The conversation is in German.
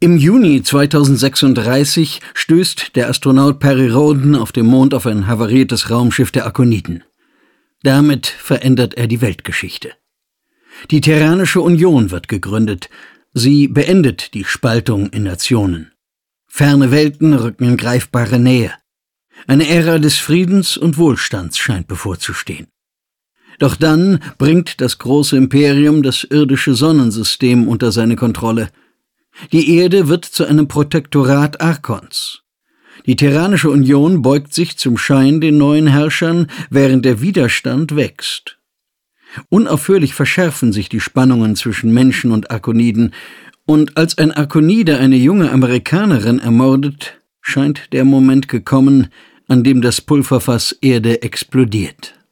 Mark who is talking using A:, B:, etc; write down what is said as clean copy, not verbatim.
A: Im Juni 2036 stößt der Astronaut Perry Rhodan auf dem Mond auf ein havariertes Raumschiff der Arkoniden. Damit verändert er die Weltgeschichte. Die Terranische Union wird gegründet. Sie beendet die Spaltung in Nationen. Ferne Welten rücken in greifbare Nähe. Eine Ära des Friedens und Wohlstands scheint bevorzustehen. Doch dann bringt das große Imperium das irdische Sonnensystem unter seine Kontrolle. Die Erde wird zu einem Protektorat Arkons. Die Terranische Union beugt sich zum Schein den neuen Herrschern, während der Widerstand wächst. Unaufhörlich verschärfen sich die Spannungen zwischen Menschen und Arkoniden, und als ein Arkonide eine junge Amerikanerin ermordet, scheint der Moment gekommen, an dem das Pulverfass Erde explodiert.